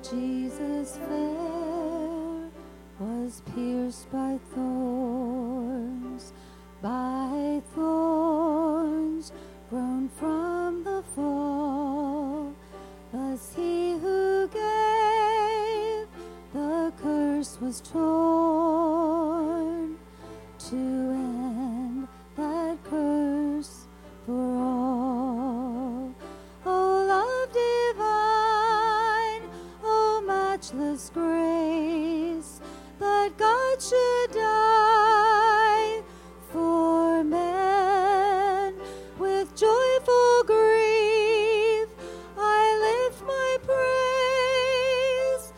Jesus fair was pierced by thorns, grown from the fall. Thus he who gave the curse was torn to end that curse for all. O love divine, O matchless grace, that God should die for men. With joyful grief I lift my praise,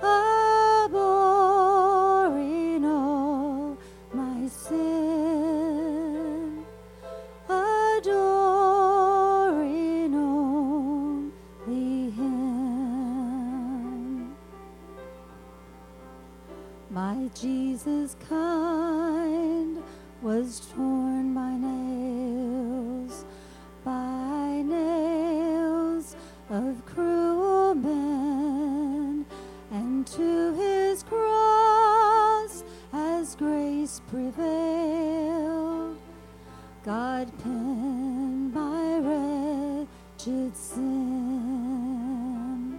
abhorring all my sin, adoring only Him. My Jesus kind was torn by nails of cruel men, and to His cross as grace prevailed, God pinned my wretched sin.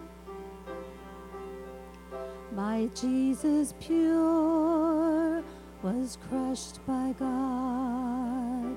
My Jesus pure was crushed by God,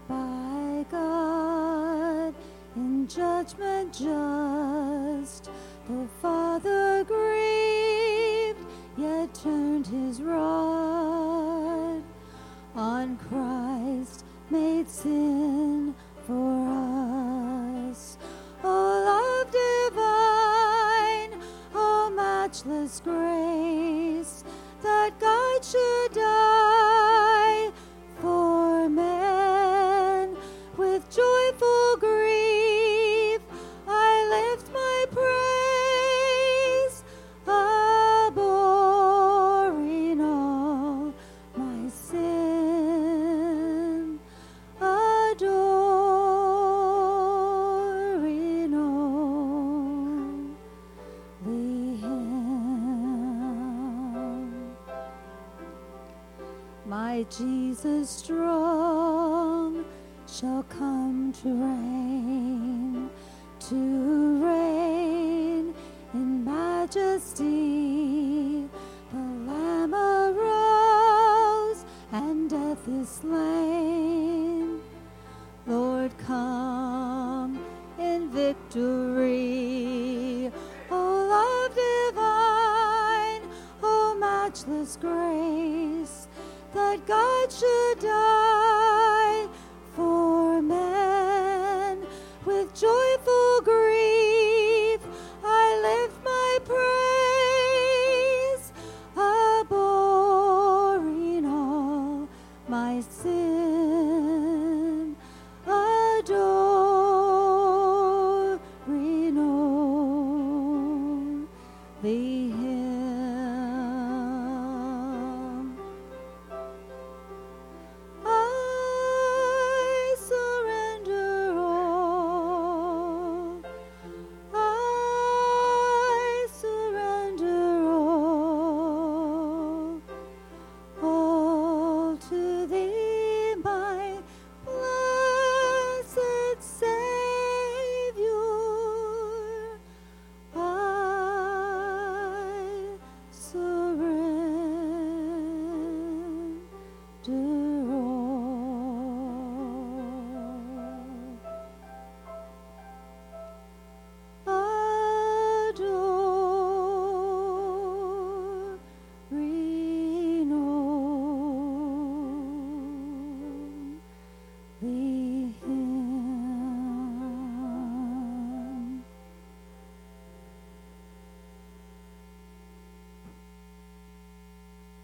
in judgment just. The Father grieved, yet turned His rod on Christ, made sin for us. O love divine, O matchless grace, that God should die for men. With joyful grief I lift my praise, abhorring all my sin, adoring only Him. My Jesus strong shall come to reign in majesty. The Lamb arose and death is slain. Lord, come in victory. O love divine, O matchless grace, that God should die for men. With joyful